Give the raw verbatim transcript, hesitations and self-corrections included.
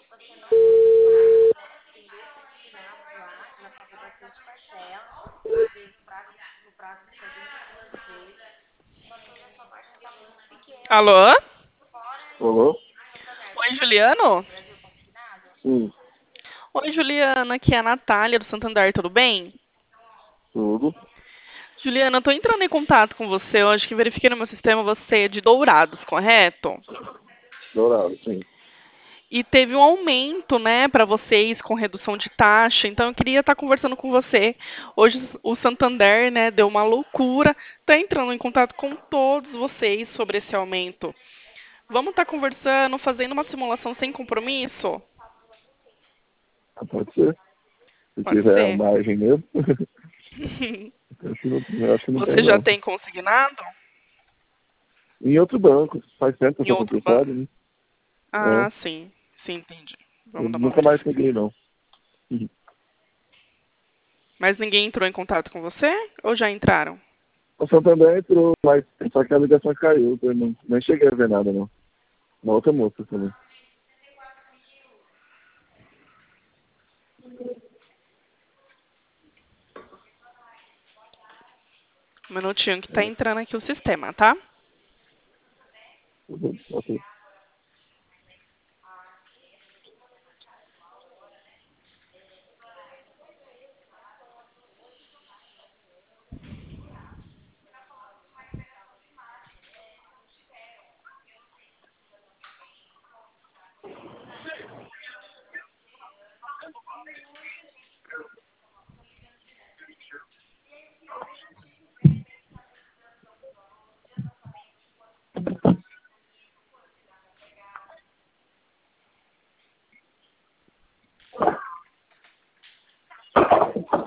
Alô? Alô? Oi, Juliano? Sim, Oi, Juliana, aqui é a Natália do Santander, tudo bem? tudo. Juliana, eu tô entrando em contato com você hoje que verifiquei no meu sistema você é de Dourados, correto? Dourado, sim. E teve um aumento, né, para vocês com redução de taxa, então eu queria estar conversando com você. Hoje o Santander, né, deu uma loucura, tá entrando em contato com todos vocês sobre esse aumento. Vamos estar conversando, fazendo uma simulação sem compromisso? Ah, pode ser. Se Pode tiver ser? margem mesmo, acho que não, eu acho que não tem, Você já não. tem consignado Em outro banco, faz tempo que eu em sou outro banco? compulsório, né? Ah, É, sim. Sim, entendi. eu Vamos dar uma nunca mais verificada. peguei, não. Uhum. Mas ninguém entrou em contato com você? Ou já entraram? O Santander entrou, mas só que a ligação caiu, eu não, nem cheguei a ver nada, não. Uma outra moça também. Um minutinho que tá É, entrando aqui o sistema, tá? tudo, ok.